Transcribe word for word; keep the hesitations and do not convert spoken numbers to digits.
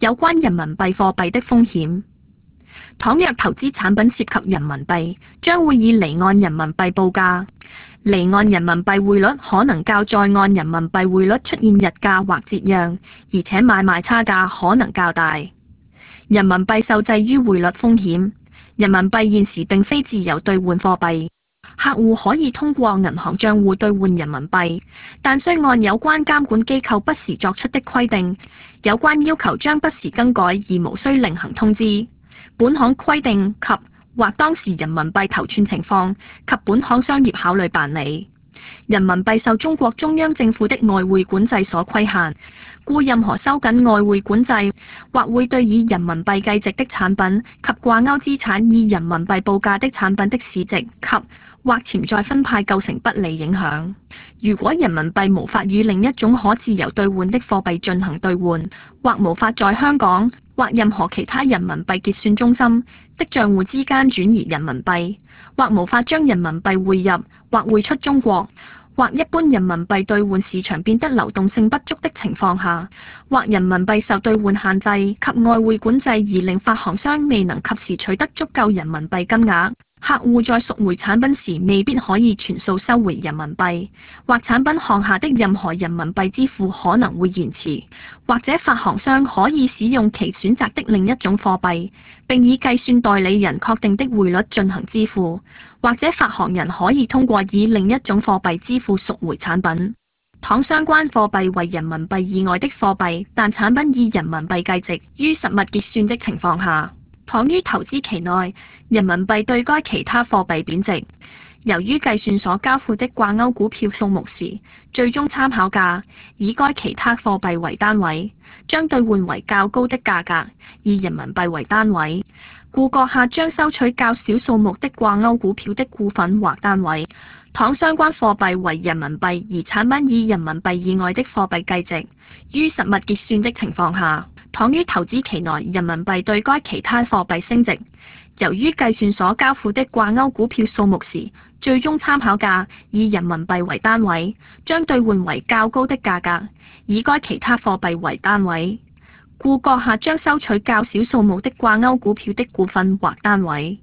有關人民幣貨幣的風險。倘若投資產品涉及人民幣，將會以離岸人民幣報價。離岸人民幣匯率可能較在岸人民幣匯率出現日價或折讓，而且買賣差價可能較大。人民幣受制於匯率風險。人民幣現時並非自由兌換貨幣，客戶可以通過銀行賬戶兌換人民幣，但需按有關監管機構不時作出的規定，有關要求將不時更改而無需另行通知。本行規定及或當時人民幣頭寸情況及本行商業考慮辦理。人民幣受中國中央政府的外匯管制所規限，故任何收緊外匯管制或會對以人民幣計值的產品及掛鈎資產以人民幣報價的產品的市值及或潛在分派構成不利影響。如果人民幣無法與另一種可自由兌換的貨幣進行兌換，或無法在香港或任何其他人民幣結算中心的賬戶之間轉移人民幣，或無法將人民幣匯入或匯出中國，或一般人民幣兌換市場變得流動性不足的情況下，或人民幣受兌換限制及外匯管制而令發行商未能及時取得足夠人民幣金額，客戶在贖回產品時未必可以全數收回人民幣，或產品項下的任何人民幣支付可能會延遲，或者發行商可以使用其選擇的另一種貨幣，並以計算代理人確定的匯率進行支付，或者發行人可以通過以另一種貨幣支付贖回產品。倘相關貨幣為人民幣以外的貨幣，但產品以人民幣計值於實物結算的情況下，倘於投資期內人民幣對該其他貨幣貶值，由於計算所交付的掛鈎股票數目時，最終參考價以該其他貨幣為單位，將兌換為較高的價格，以人民幣為單位，故閣下將收取較少數目的掛鈎股票的股份或單位。倘相關貨幣為人民幣而產品以人民幣以外的貨幣計值，於實物結算的情況下，倘於投資期內人民幣對該其他貨幣升值，由於計算所交付的掛鈎股票數目時，最終參考價以人民幣為單位，將兌換為較高的價格，以該其他貨幣為單位，故閣下將收取較少數目的掛鈎股票的股份或單位。